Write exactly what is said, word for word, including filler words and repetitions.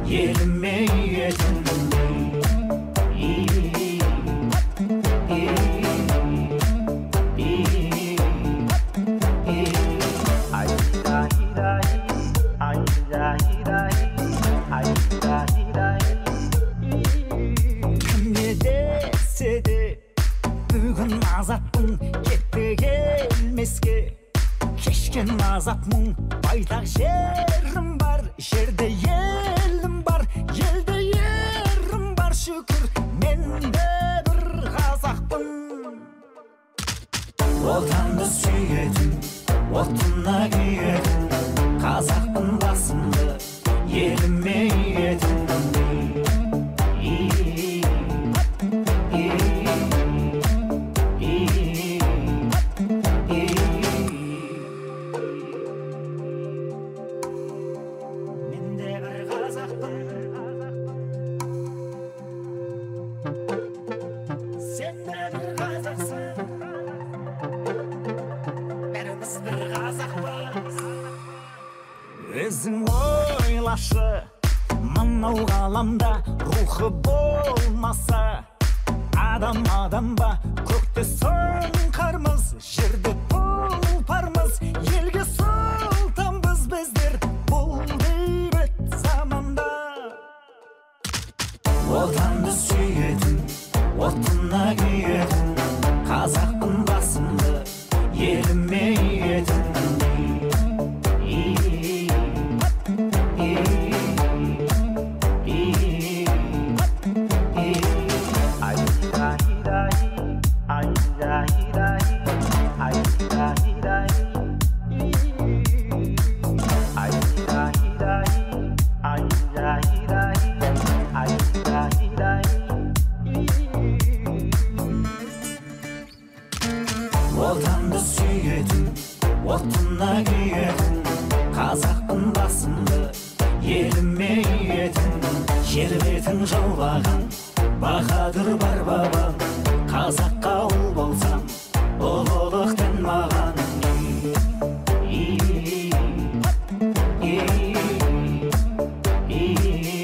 еліме етіңдей. Бүгін азаттың кетті келмеске, кешкен азап мұң байтақ жерім бар, жерде елім бар, елде ерім бар, шүкір мен де бір қазақпын. Отанды сүйетін, отына күйетін, қазақпын басымды еліме етіңдей. Өзің ойлашы, мынау ғаламда рухы болмаса, адам адам ба, көкте сұңқармыз, жерде тұлпармыз, елге сұлтанбыз біздер бұл бейбіт заманда. Отанды сүйетін, отына күйетін, қазақпын басымды еліме етіңдей. Отанды сүйетін, отына күйетін, қазақпын басымды еліме етіңдей. Жер бетін жаулаған баһадүр бар бабам, қазаққа ұл болсам ұлылықтың маған. И